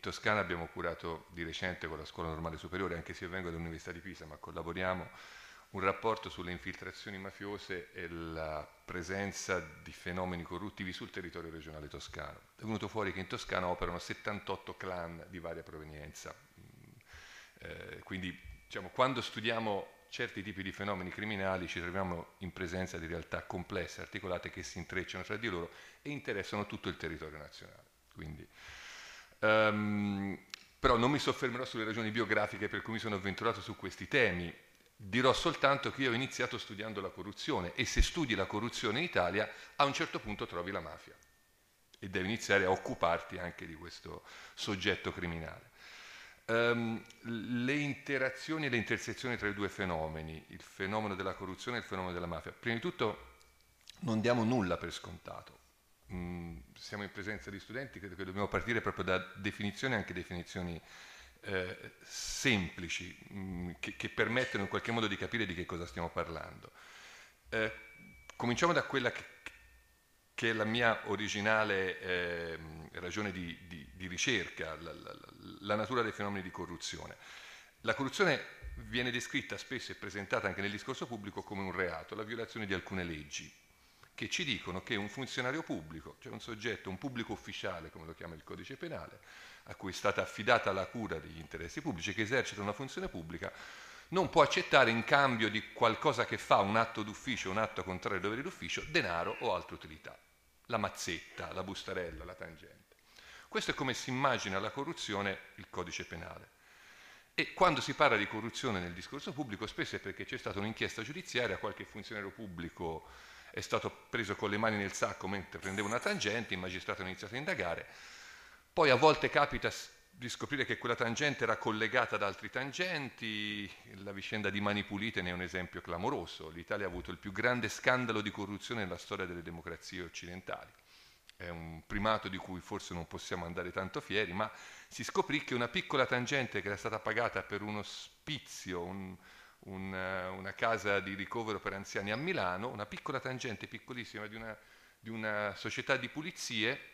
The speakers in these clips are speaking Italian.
Toscana abbiamo curato di recente con la Scuola Normale Superiore, anche se io vengo dall'Università di Pisa, ma collaboriamo, un rapporto sulle infiltrazioni mafiose e la presenza di fenomeni corruttivi sul territorio regionale toscano. È venuto fuori che in Toscana operano 78 clan di varia provenienza. Quindi diciamo, quando studiamo certi tipi di fenomeni criminali ci troviamo in presenza di realtà complesse, articolate, che si intrecciano tra di loro e interessano tutto il territorio nazionale. Quindi, però non mi soffermerò sulle ragioni biografiche per cui mi sono avventurato su questi temi. Dirò soltanto che io ho iniziato studiando la corruzione e se studi la corruzione in Italia a un certo punto trovi la mafia e devi iniziare a occuparti anche di questo soggetto criminale. Le interazioni e le intersezioni tra i due fenomeni, il fenomeno della corruzione e il fenomeno della mafia. Prima di tutto non diamo nulla per scontato. Siamo in presenza di studenti, credo che dobbiamo partire proprio da definizioni, anche definizioni semplici, che permettono in qualche modo di capire di che cosa stiamo parlando. Cominciamo da quella che è la mia originale ragione di ricerca, la natura dei fenomeni di corruzione. La corruzione viene descritta spesso e presentata anche nel discorso pubblico come un reato, la violazione di alcune leggi, che ci dicono che un funzionario pubblico, cioè un soggetto, un pubblico ufficiale, come lo chiama il codice penale, a cui è stata affidata la cura degli interessi pubblici, che esercita una funzione pubblica, non può accettare in cambio di qualcosa che fa, un atto d'ufficio, un atto contrario ai doveri d'ufficio, denaro o altre utilità. La mazzetta, la bustarella, la tangente. Questo è come si immagina la corruzione il codice penale. E quando si parla di corruzione nel discorso pubblico, spesso è perché c'è stata un'inchiesta giudiziaria, qualche funzionario pubblico è stato preso con le mani nel sacco mentre prendeva una tangente, il magistrato ha iniziato a indagare, poi a volte capita di scoprire che quella tangente era collegata ad altri tangenti, la vicenda di Mani Pulite ne è un esempio clamoroso, l'Italia ha avuto il più grande scandalo di corruzione nella storia delle democrazie occidentali, è un primato di cui forse non possiamo andare tanto fieri, ma si scoprì che una piccola tangente che era stata pagata per un ospizio, una casa di ricovero per anziani a Milano, una piccola tangente piccolissima di una società di pulizie,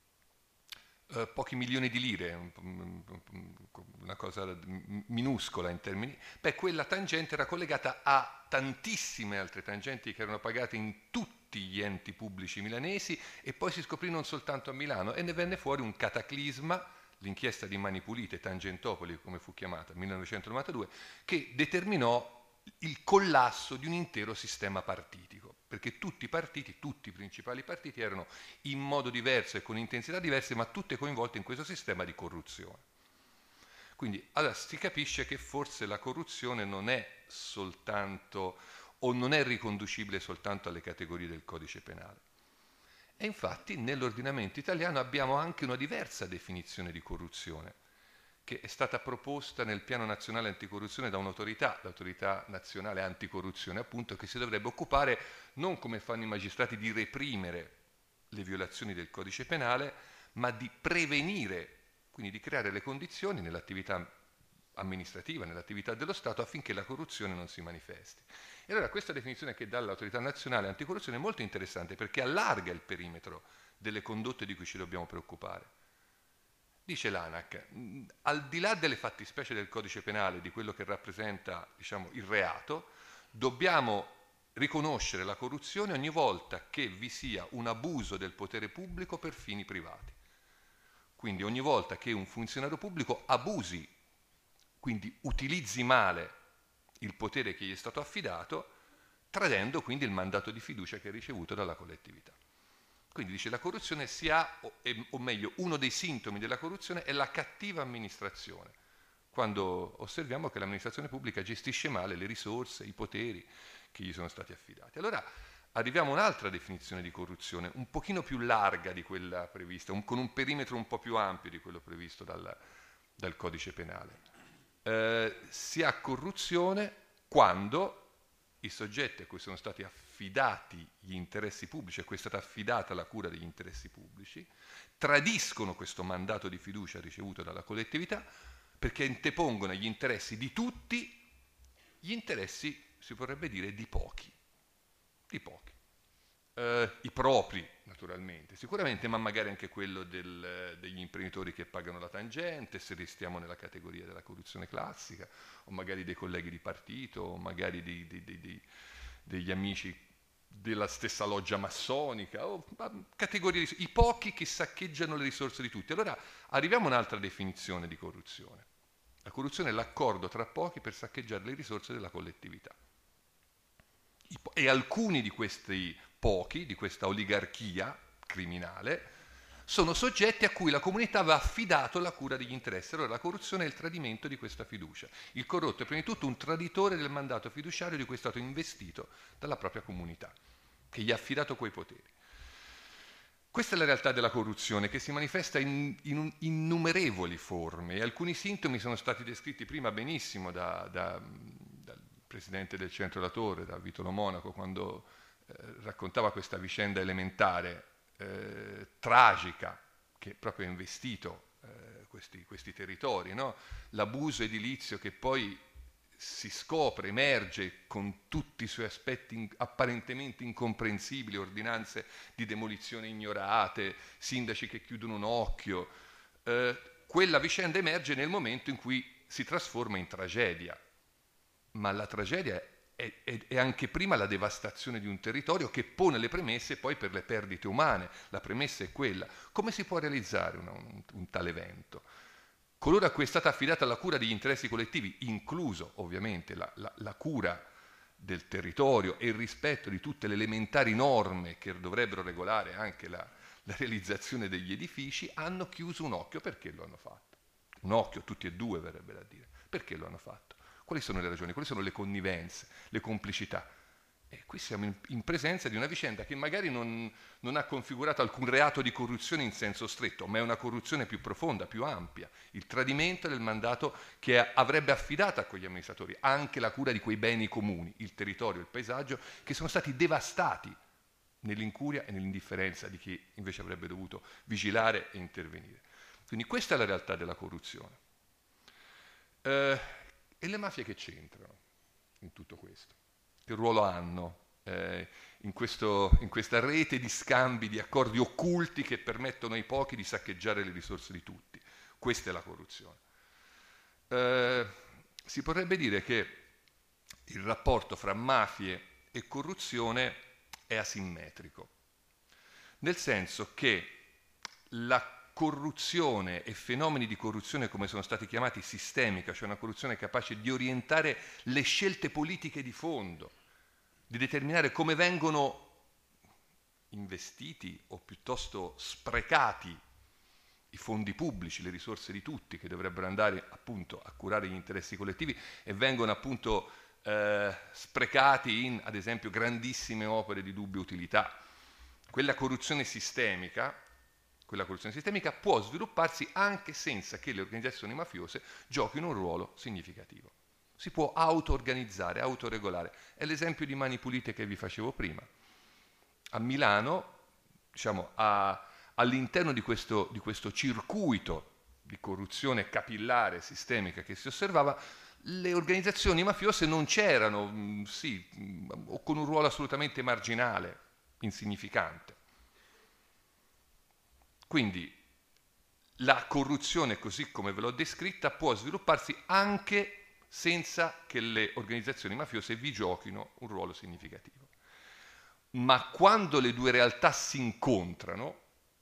pochi milioni di lire, una cosa minuscola in termini, quella tangente era collegata a tantissime altre tangenti che erano pagate in tutti gli enti pubblici milanesi e poi si scoprì non soltanto a Milano e ne venne fuori un cataclisma, l'inchiesta di Mani Pulite, Tangentopoli come fu chiamata, 1992, che determinò il collasso di un intero sistema partitico, perché tutti i partiti, tutti i principali partiti erano in modo diverso e con intensità diverse, ma tutte coinvolte in questo sistema di corruzione. Quindi allora si capisce che forse la corruzione non è soltanto o non è riconducibile soltanto alle categorie del codice penale. E infatti nell'ordinamento italiano abbiamo anche una diversa definizione di corruzione, che è stata proposta nel Piano Nazionale Anticorruzione da un'autorità, l'Autorità Nazionale Anticorruzione, appunto, che si dovrebbe occupare non come fanno i magistrati di reprimere le violazioni del codice penale, ma di prevenire, quindi di creare le condizioni nell'attività amministrativa, nell'attività dello Stato affinché la corruzione non si manifesti. E allora questa definizione che dà l'Autorità Nazionale Anticorruzione è molto interessante perché allarga il perimetro delle condotte di cui ci dobbiamo preoccupare. Dice l'ANAC, al di là delle fattispecie del codice penale, di quello che rappresenta, diciamo, il reato, dobbiamo riconoscere la corruzione ogni volta che vi sia un abuso del potere pubblico per fini privati. Quindi ogni volta che un funzionario pubblico abusi, quindi utilizzi male il potere che gli è stato affidato, tradendo quindi il mandato di fiducia che ha ricevuto dalla collettività. Quindi dice la corruzione o meglio, uno dei sintomi della corruzione è la cattiva amministrazione, quando osserviamo che l'amministrazione pubblica gestisce male le risorse, i poteri che gli sono stati affidati. Allora arriviamo a un'altra definizione di corruzione, un pochino più larga di quella prevista, con un perimetro un po' più ampio di quello previsto dal codice penale. Si ha corruzione quando i soggetti a cui sono stati affidati gli interessi pubblici, a cui è stata affidata la cura degli interessi pubblici, tradiscono questo mandato di fiducia ricevuto dalla collettività perché antepongono agli interessi di tutti gli interessi, si vorrebbe dire, di pochi. Di pochi. I propri, naturalmente, sicuramente, ma magari anche quello degli imprenditori che pagano la tangente, se restiamo nella categoria della corruzione classica, o magari dei colleghi di partito, o magari degli amici della stessa loggia massonica, o categorie i pochi che saccheggiano le risorse di tutti. Allora arriviamo a un'altra definizione di corruzione. La corruzione è l'accordo tra pochi per saccheggiare le risorse della collettività. E alcuni di questi pochi, di questa oligarchia criminale, sono soggetti a cui la comunità aveva affidato la cura degli interessi. Allora la corruzione è il tradimento di questa fiducia. Il corrotto è prima di tutto un traditore del mandato fiduciario di cui è stato investito dalla propria comunità, che gli ha affidato quei poteri. Questa è la realtà della corruzione, che si manifesta in innumerevoli forme, e alcuni sintomi sono stati descritti prima benissimo dal presidente del Centro La Torre, da Vitolo Monaco, quando raccontava questa vicenda elementare, tragica, che proprio ha investito questi territori, no? L'abuso edilizio che poi si scopre, emerge con tutti i suoi aspetti apparentemente incomprensibili, ordinanze di demolizione ignorate, sindaci che chiudono un occhio. Quella vicenda emerge nel momento in cui si trasforma in tragedia, ma la tragedia è anche prima la devastazione di un territorio che pone le premesse poi per le perdite umane. La premessa è quella. Come si può realizzare un tale evento? Coloro a cui è stata affidata la cura degli interessi collettivi, incluso ovviamente la cura del territorio e il rispetto di tutte le elementari norme che dovrebbero regolare anche la realizzazione degli edifici, hanno chiuso un occhio. Perché lo hanno fatto? Un occhio, tutti e due verrebbe da dire. Perché lo hanno fatto? Quali sono le ragioni? Quali sono le connivenze, le complicità? E qui siamo in presenza di una vicenda che magari non ha configurato alcun reato di corruzione in senso stretto, ma è una corruzione più profonda, più ampia, il tradimento del mandato che avrebbe affidato a quegli amministratori anche la cura di quei beni comuni, il territorio, il paesaggio, che sono stati devastati nell'incuria e nell'indifferenza di chi invece avrebbe dovuto vigilare e intervenire. Quindi questa è la realtà della corruzione. E le mafie che c'entrano in tutto questo? Che ruolo hanno in questa rete di scambi, di accordi occulti che permettono ai pochi di saccheggiare le risorse di tutti? Questa è la corruzione. Si potrebbe dire che il rapporto fra mafie e corruzione è asimmetrico, nel senso che la corruzione e fenomeni di corruzione, come sono stati chiamati, sistemica, cioè una corruzione capace di orientare le scelte politiche di fondo, di determinare come vengono investiti o piuttosto sprecati i fondi pubblici, le risorse di tutti che dovrebbero andare appunto a curare gli interessi collettivi e vengono appunto sprecati in, ad esempio, grandissime opere di dubbia utilità. Quella corruzione sistemica può svilupparsi anche senza che le organizzazioni mafiose giochino un ruolo significativo. Si può auto-organizzare, autoregolare. È l'esempio di Mani Pulite che vi facevo prima. A Milano, diciamo, all'interno di questo circuito di corruzione capillare, sistemica che si osservava, le organizzazioni mafiose non c'erano, o con un ruolo assolutamente marginale, insignificante. Quindi la corruzione, così come ve l'ho descritta, può svilupparsi anche senza che le organizzazioni mafiose vi giochino un ruolo significativo. Ma quando le due realtà si incontrano,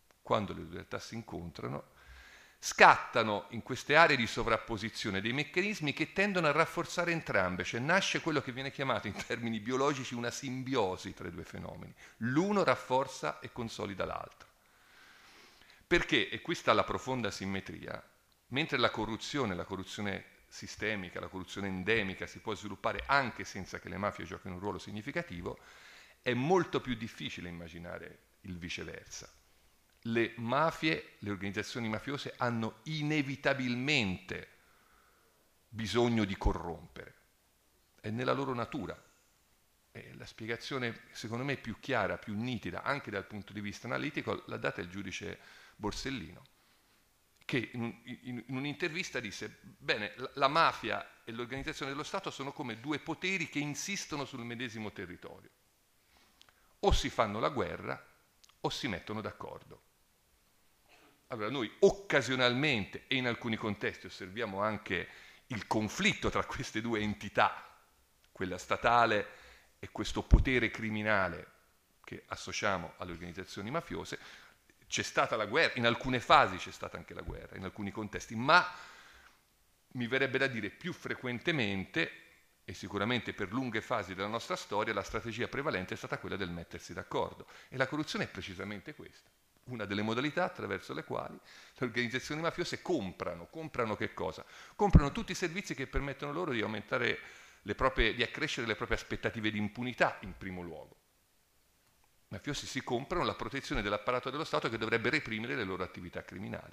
scattano in queste aree di sovrapposizione dei meccanismi che tendono a rafforzare entrambe, cioè nasce quello che viene chiamato in termini biologici una simbiosi tra i due fenomeni. L'uno rafforza e consolida l'altro. Perché, e qui sta la profonda simmetria, mentre la corruzione sistemica, la corruzione endemica si può sviluppare anche senza che le mafie giochino un ruolo significativo, è molto più difficile immaginare il viceversa. Le mafie, le organizzazioni mafiose hanno inevitabilmente bisogno di corrompere, è nella loro natura. E la spiegazione, secondo me, più chiara, più nitida, anche dal punto di vista analitico, l'ha data il giudice Borsellino, che in un'intervista disse: bene, la mafia e l'organizzazione dello Stato sono come due poteri che insistono sul medesimo territorio. o si fanno la guerra o si mettono d'accordo. Allora noi occasionalmente e in alcuni contesti osserviamo anche il conflitto tra queste due entità, quella statale e questo potere criminale che associamo alle organizzazioni mafiose. C'è stata la guerra, in alcune fasi c'è stata anche la guerra, in alcuni contesti, ma mi verrebbe da dire più frequentemente, e sicuramente per lunghe fasi della nostra storia, la strategia prevalente è stata quella del mettersi d'accordo. E la corruzione è precisamente questa, una delle modalità attraverso le quali le organizzazioni mafiose comprano che cosa? Comprano tutti i servizi che permettono loro di aumentare di accrescere le proprie aspettative di impunità in primo luogo. I mafiosi si comprano la protezione dell'apparato dello Stato che dovrebbe reprimere le loro attività criminali.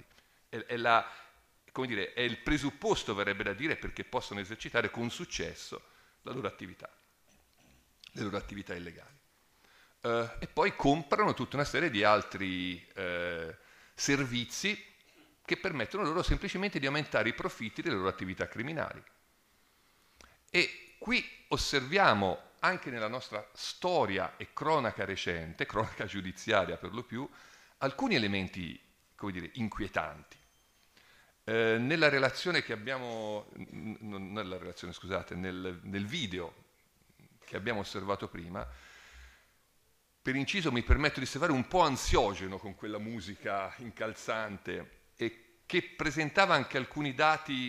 È il presupposto, verrebbe da dire, perché possono esercitare con successo la loro attività, le loro attività illegali. E poi comprano tutta una serie di altri servizi che permettono loro semplicemente di aumentare i profitti delle loro attività criminali. E qui osserviamo anche nella nostra storia e cronaca recente, cronaca giudiziaria per lo più, alcuni elementi, come dire, inquietanti. Nella relazione che abbiamo, nel video che abbiamo osservato prima, per inciso mi permetto di osservare un po' ansiogeno con quella musica incalzante e che presentava anche alcuni dati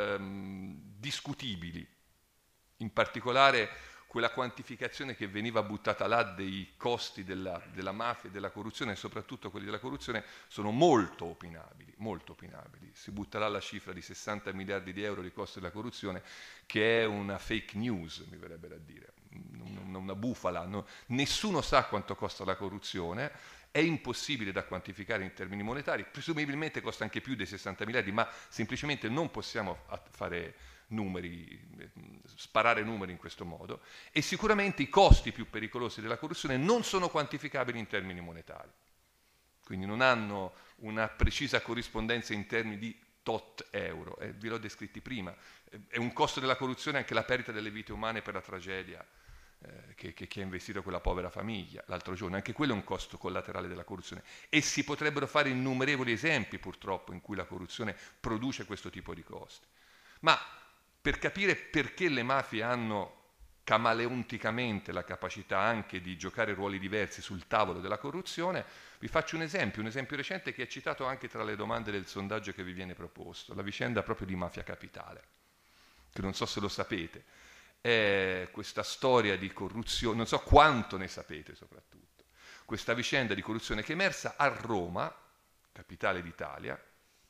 discutibili, in particolare quella quantificazione che veniva buttata là dei costi della mafia e della corruzione, e soprattutto quelli della corruzione, sono molto opinabili, molto opinabili. Si butta là la cifra di 60 miliardi di euro di costi della corruzione, che è una fake news, mi verrebbe da dire, una bufala. Nessuno sa quanto costa la corruzione, è impossibile da quantificare in termini monetari, presumibilmente costa anche più dei 60 miliardi, ma semplicemente non possiamo fare sparare numeri in questo modo, e sicuramente i costi più pericolosi della corruzione non sono quantificabili in termini monetari, quindi non hanno una precisa corrispondenza in termini di tot euro, vi l'ho descritti prima. È un costo della corruzione anche la perdita delle vite umane per la tragedia che ha investito quella povera famiglia l'altro giorno, anche quello è un costo collaterale della corruzione, e si potrebbero fare innumerevoli esempi purtroppo in cui la corruzione produce questo tipo di costi. Ma per capire perché le mafie hanno camaleonticamente la capacità anche di giocare ruoli diversi sul tavolo della corruzione, vi faccio un esempio recente che è citato anche tra le domande del sondaggio che vi viene proposto, la vicenda proprio di Mafia Capitale, che non so se lo sapete, è questa storia di corruzione, non so quanto ne sapete soprattutto, questa vicenda di corruzione che è emersa a Roma, capitale d'Italia,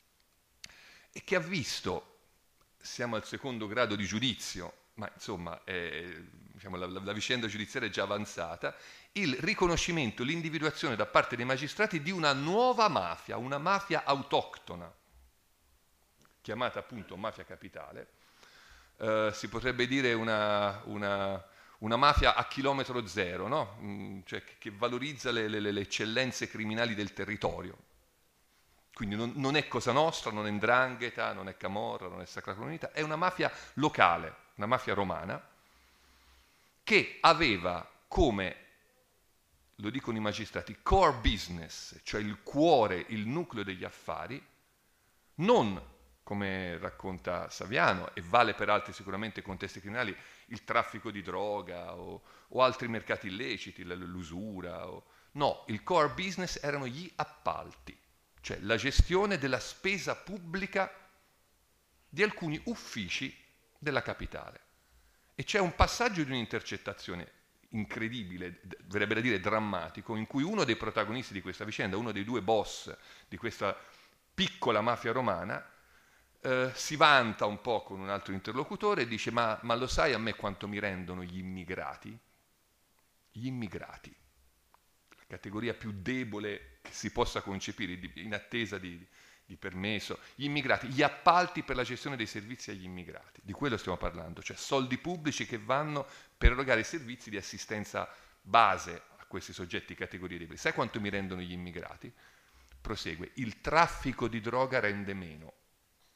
e che ha visto, siamo al secondo grado di giudizio, ma insomma diciamo, la vicenda giudiziaria è già avanzata, il riconoscimento, l'individuazione da parte dei magistrati di una nuova mafia, una mafia autoctona, chiamata appunto Mafia Capitale, si potrebbe dire una mafia a chilometro zero, no? Cioè che valorizza le eccellenze criminali del territorio. Quindi non è Cosa Nostra, non è 'Ndrangheta, non è Camorra, non è Sacra Comunità, è una mafia locale, una mafia romana, che aveva come, lo dicono i magistrati, core business, cioè il cuore, il nucleo degli affari, non, come racconta Saviano, e vale per altri sicuramente contesti criminali, il traffico di droga o altri mercati illeciti, l'usura. No, il core business erano gli appalti, cioè la gestione della spesa pubblica di alcuni uffici della capitale. E c'è un passaggio di un'intercettazione incredibile, verrebbe da dire drammatico, in cui uno dei protagonisti di questa vicenda, uno dei due boss di questa piccola mafia romana, si vanta un po' con un altro interlocutore e dice ma lo sai a me quanto mi rendono gli immigrati? Gli immigrati, la categoria più debole che si possa concepire in attesa di permesso, gli immigrati, gli appalti per la gestione dei servizi agli immigrati, di quello stiamo parlando, cioè soldi pubblici che vanno per erogare servizi di assistenza base a questi soggetti categorie deboli. Sai quanto mi rendono gli immigrati? Prosegue, il traffico di droga rende meno,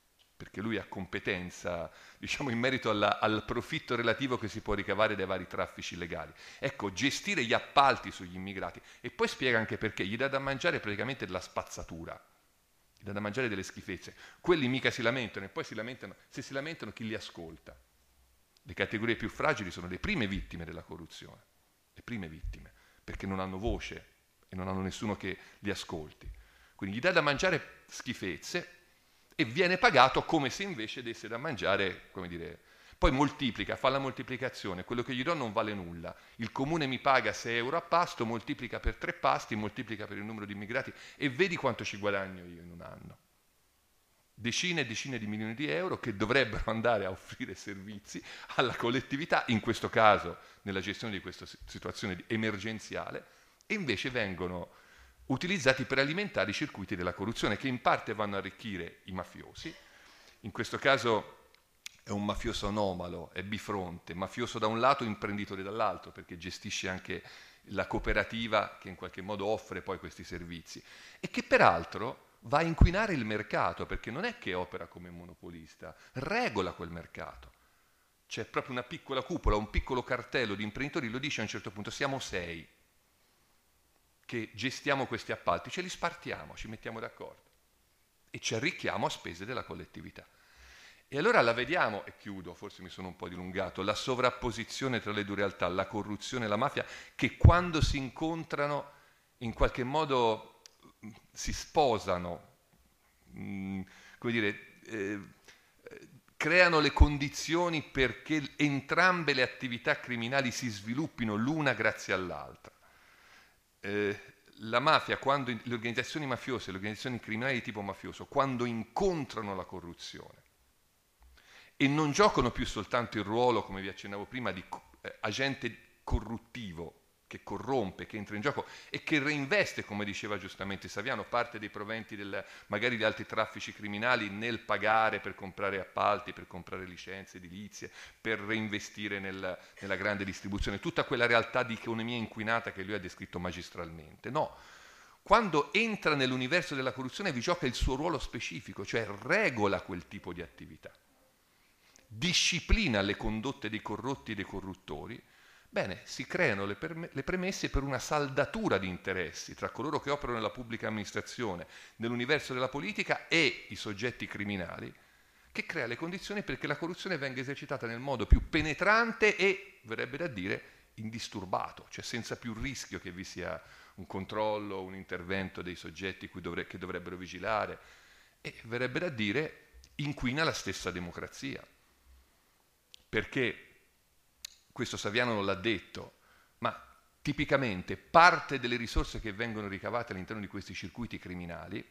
perché lui ha competenza, diciamo, in merito al profitto relativo che si può ricavare dai vari traffici illegali. Ecco, gestire gli appalti sugli immigrati, e poi spiega anche perché, gli dà da mangiare praticamente della spazzatura, gli dà da mangiare delle schifezze. Quelli mica si lamentano, e poi si lamentano, se si lamentano chi li ascolta? Le categorie più fragili sono le prime vittime della corruzione, le prime vittime, perché non hanno voce e non hanno nessuno che li ascolti. Quindi gli dà da mangiare schifezze e viene pagato come se invece desse da mangiare, come dire, poi moltiplica, fa la moltiplicazione, quello che gli do non vale nulla, il comune mi paga 6 euro a pasto, moltiplica per 3 pasti, moltiplica per il numero di immigrati e vedi quanto ci guadagno io in un anno. Decine e decine di milioni di euro che dovrebbero andare a offrire servizi alla collettività, in questo caso nella gestione di questa situazione emergenziale, e invece vengono utilizzati per alimentare i circuiti della corruzione, che in parte vanno a arricchire i mafiosi. In questo caso è un mafioso anomalo, è bifronte, mafioso da un lato, imprenditore dall'altro, perché gestisce anche la cooperativa che in qualche modo offre poi questi servizi, e che peraltro va a inquinare il mercato, perché non è che opera come monopolista, regola quel mercato. C'è proprio una piccola cupola, un piccolo cartello di imprenditori, lo dice a un certo punto, siamo 6 che gestiamo questi appalti, ce li spartiamo, ci mettiamo d'accordo e ci arricchiamo a spese della collettività. E allora la vediamo, e chiudo, forse mi sono un po' dilungato, la sovrapposizione tra le due realtà, la corruzione e la mafia, che quando si incontrano in qualche modo si sposano, come dire, creano le condizioni perché entrambe le attività criminali si sviluppino l'una grazie all'altra. La mafia, quando le organizzazioni mafiose, le organizzazioni criminali di tipo mafioso, quando incontrano la corruzione e non giocano più soltanto il ruolo, come vi accennavo prima, di agente corruttivo che corrompe, che entra in gioco e che reinveste, come diceva giustamente Saviano, parte dei proventi magari di altri traffici criminali nel pagare per comprare appalti, per comprare licenze edilizie, per reinvestire nella grande distribuzione, tutta quella realtà di economia inquinata che lui ha descritto magistralmente. No, quando entra nell'universo della corruzione vi gioca il suo ruolo specifico, cioè regola quel tipo di attività, disciplina le condotte dei corrotti e dei corruttori. Bene, si creano le premesse per una saldatura di interessi tra coloro che operano nella pubblica amministrazione, nell'universo della politica e i soggetti criminali, che crea le condizioni perché la corruzione venga esercitata nel modo più penetrante e, verrebbe da dire, indisturbato, cioè senza più rischio che vi sia un controllo, un intervento dei soggetti che dovrebbero vigilare, e verrebbe da dire inquina la stessa democrazia. Perché questo Saviano non l'ha detto, ma tipicamente parte delle risorse che vengono ricavate all'interno di questi circuiti criminali,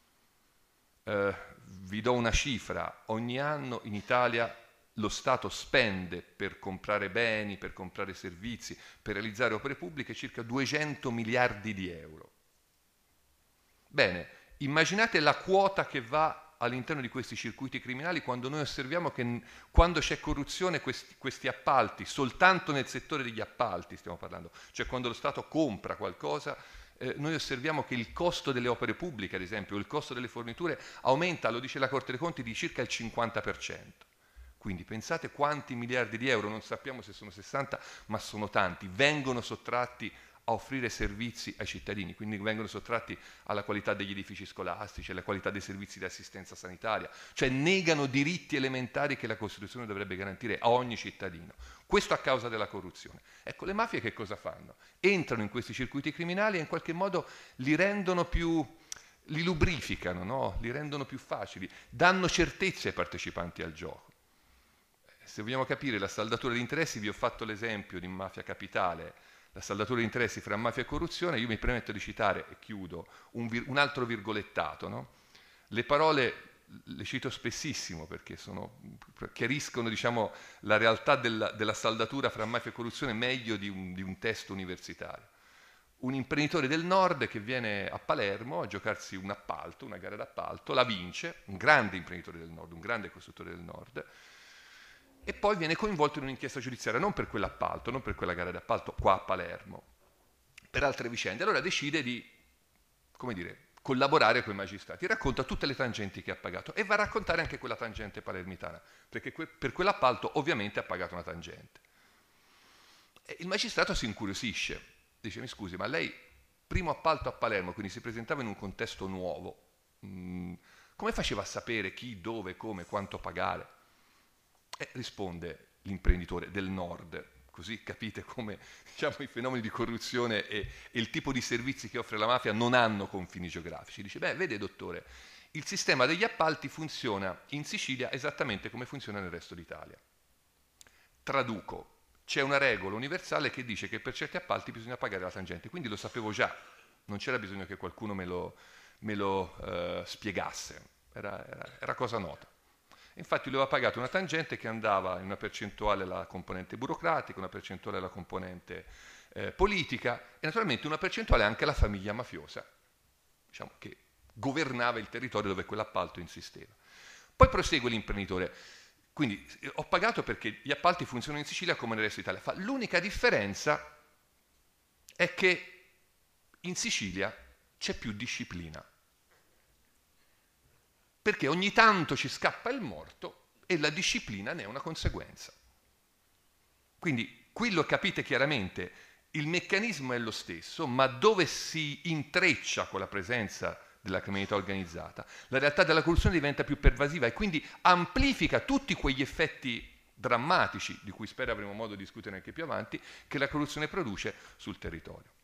vi do una cifra, ogni anno in Italia lo Stato spende per comprare beni, per comprare servizi, per realizzare opere pubbliche circa 200 miliardi di euro. Bene, immaginate la quota che va all'interno di questi circuiti criminali quando noi osserviamo che quando c'è corruzione questi appalti, soltanto nel settore degli appalti stiamo parlando, cioè quando lo Stato compra qualcosa, noi osserviamo che il costo delle opere pubbliche, ad esempio, il costo delle forniture aumenta, lo dice la Corte dei Conti, di circa il 50%. Quindi pensate quanti miliardi di euro, non sappiamo se sono 60, ma sono tanti, vengono sottratti a offrire servizi ai cittadini, quindi vengono sottratti alla qualità degli edifici scolastici, alla qualità dei servizi di assistenza sanitaria, cioè negano diritti elementari che la Costituzione dovrebbe garantire a ogni cittadino. Questo a causa della corruzione. Ecco, le mafie che cosa fanno? Entrano in questi circuiti criminali e in qualche modo li rendono più, li lubrificano, no? Li rendono più facili, danno certezze ai partecipanti al gioco. Se vogliamo capire la saldatura di interessi, vi ho fatto l'esempio di Mafia Capitale, la saldatura di interessi fra mafia e corruzione. Io mi permetto di citare, e chiudo, un altro virgolettato, no? Le parole le cito spessissimo perché chiariscono, diciamo, la realtà della saldatura fra mafia e corruzione meglio di un testo universitario. Un imprenditore del nord che viene a Palermo a giocarsi un appalto, una gara d'appalto, la vince, un grande imprenditore del nord, un grande costruttore del nord, e poi viene coinvolto in un'inchiesta giudiziaria, non per quell'appalto, non per quella gara d'appalto qua a Palermo, per altre vicende. Allora decide di, come dire, collaborare con i magistrati. Racconta tutte le tangenti che ha pagato e va a raccontare anche quella tangente palermitana, perché per quell'appalto ovviamente ha pagato una tangente. E il magistrato si incuriosisce, dice: mi scusi, ma lei primo appalto a Palermo, quindi si presentava in un contesto nuovo, come faceva a sapere chi, dove, come, quanto pagare? E risponde l'imprenditore del nord, così capite come, diciamo, i fenomeni di corruzione e il tipo di servizi che offre la mafia non hanno confini geografici. Dice: beh, vede dottore, il sistema degli appalti funziona in Sicilia esattamente come funziona nel resto d'Italia. Traduco: c'è una regola universale che dice che per certi appalti bisogna pagare la tangente, quindi lo sapevo già, non c'era bisogno che qualcuno me lo spiegasse, era cosa nota. Infatti lui aveva pagato una tangente che andava in una percentuale alla componente burocratica, una percentuale alla componente politica e naturalmente una percentuale anche alla famiglia mafiosa, diciamo, che governava il territorio dove quell'appalto insisteva. Poi prosegue l'imprenditore: quindi ho pagato perché gli appalti funzionano in Sicilia come nel resto d'Italia. L'unica differenza è che in Sicilia c'è più disciplina, perché ogni tanto ci scappa il morto e la disciplina ne è una conseguenza. Quindi qui lo capite chiaramente, il meccanismo è lo stesso, ma dove si intreccia con la presenza della criminalità organizzata, la realtà della corruzione diventa più pervasiva e quindi amplifica tutti quegli effetti drammatici, di cui spero avremo modo di discutere anche più avanti, che la corruzione produce sul territorio.